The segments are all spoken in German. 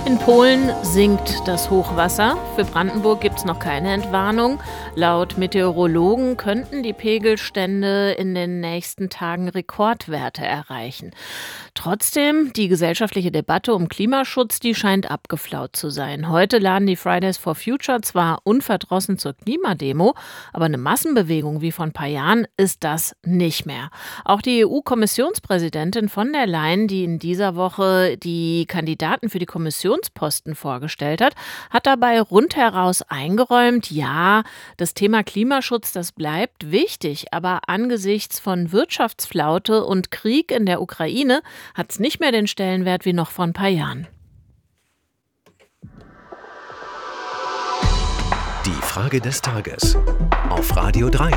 In Polen sinkt das Hochwasser. Für Brandenburg gibt es noch keine Entwarnung. Laut Meteorologen könnten die Pegelstände in den nächsten Tagen Rekordwerte erreichen. Trotzdem, die gesellschaftliche Debatte um Klimaschutz, die scheint abgeflaut zu sein. Heute laden die Fridays for Future zwar unverdrossen zur Klimademo, aber eine Massenbewegung wie vor ein paar Jahren ist das nicht mehr. Auch die EU-Kommissionspräsidentin von der Leyen, die in dieser Woche die Kandidaten für die Kommissionsposten vorgestellt hat dabei rundheraus eingeräumt, ja, das Thema Klimaschutz, das bleibt wichtig, aber angesichts von Wirtschaftsflaute und Krieg in der Ukraine hat es nicht mehr den Stellenwert wie noch vor ein paar Jahren. Die Frage des Tages auf Radio 3.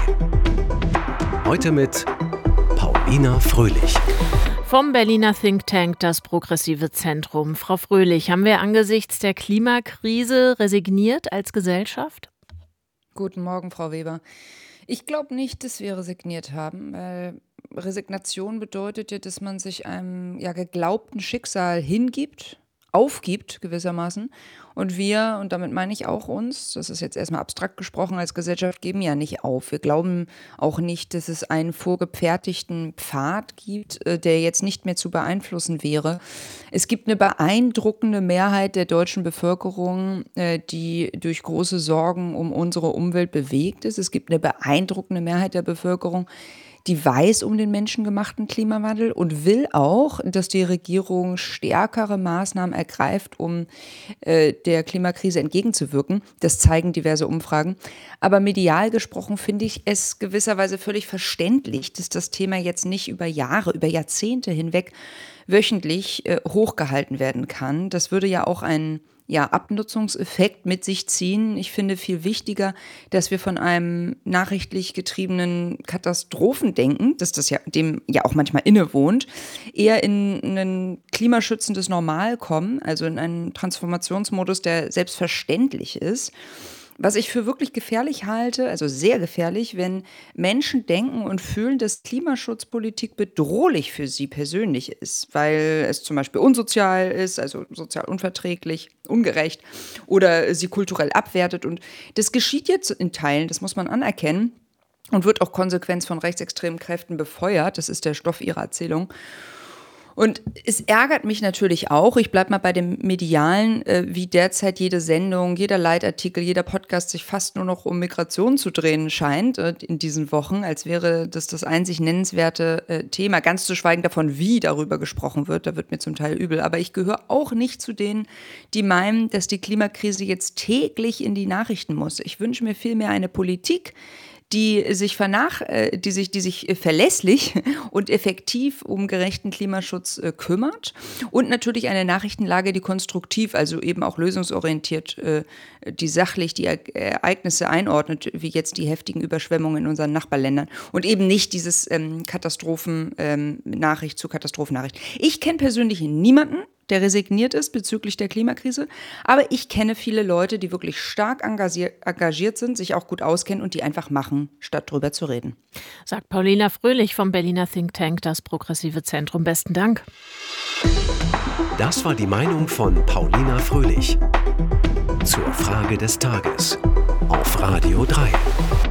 Heute mit Paulina Fröhlich. Vom Berliner Think Tank das Progressive Zentrum. Frau Fröhlich, haben wir angesichts der Klimakrise resigniert als Gesellschaft? Guten Morgen, Frau Weber. Ich glaube nicht, dass wir resigniert haben, weil Resignation bedeutet ja, dass man sich einem geglaubten Schicksal hingibt, aufgibt gewissermaßen. Und wir, und damit meine ich auch uns, das ist jetzt erstmal abstrakt gesprochen, als Gesellschaft geben ja nicht auf. Wir glauben auch nicht, dass es einen vorgefertigten Pfad gibt, der jetzt nicht mehr zu beeinflussen wäre. Es gibt eine beeindruckende Mehrheit der deutschen Bevölkerung, die durch große Sorgen um unsere Umwelt bewegt ist. Es gibt eine beeindruckende Mehrheit der Bevölkerung, die weiß um den menschengemachten Klimawandel und will auch, dass die Regierung stärkere Maßnahmen ergreift, um der Klimakrise entgegenzuwirken. Das zeigen diverse Umfragen. Aber medial gesprochen finde ich es gewisserweise völlig verständlich, dass das Thema jetzt nicht über Jahre, über Jahrzehnte hinweg wöchentlich hochgehalten werden kann. Das würde ja auch einen Abnutzungseffekt mit sich ziehen. Ich finde viel wichtiger, dass wir von einem nachrichtlich getriebenen Katastrophendenken, dass das ja dem ja auch manchmal innewohnt, eher in ein klimaschützendes Normal kommen, also in einen Transformationsmodus, der selbstverständlich ist. Was ich für wirklich gefährlich halte, also sehr gefährlich, wenn Menschen denken und fühlen, dass Klimaschutzpolitik bedrohlich für sie persönlich ist, weil es zum Beispiel unsozial ist, also sozial unverträglich, ungerecht oder sie kulturell abwertet. Und das geschieht jetzt in Teilen, das muss man anerkennen, und wird auch konsequent von rechtsextremen Kräften befeuert. Das ist der Stoff ihrer Erzählung. Und es ärgert mich natürlich auch, ich bleibe mal bei dem Medialen, wie derzeit jede Sendung, jeder Leitartikel, jeder Podcast sich fast nur noch um Migration zu drehen scheint in diesen Wochen, als wäre das das einzig nennenswerte Thema, ganz zu schweigen davon, wie darüber gesprochen wird, da wird mir zum Teil übel. Aber ich gehöre auch nicht zu denen, die meinen, dass die Klimakrise jetzt täglich in die Nachrichten muss. Ich wünsche mir vielmehr eine Politik, die sich verlässlich und effektiv um gerechten Klimaschutz kümmert und natürlich eine Nachrichtenlage, die konstruktiv, also eben auch lösungsorientiert, die sachlich die Ereignisse einordnet, wie jetzt die heftigen Überschwemmungen in unseren Nachbarländern und eben nicht dieses Katastrophennachricht zu Katastrophennachricht. Ich kenne persönlich niemanden, der resigniert ist bezüglich der Klimakrise. Aber ich kenne viele Leute, die wirklich stark engagiert sind, sich auch gut auskennen und die einfach machen, statt drüber zu reden. Sagt Paulina Fröhlich vom Berliner Think Tank, das Progressive Zentrum. Besten Dank. Das war die Meinung von Paulina Fröhlich zur Frage des Tages auf Radio 3.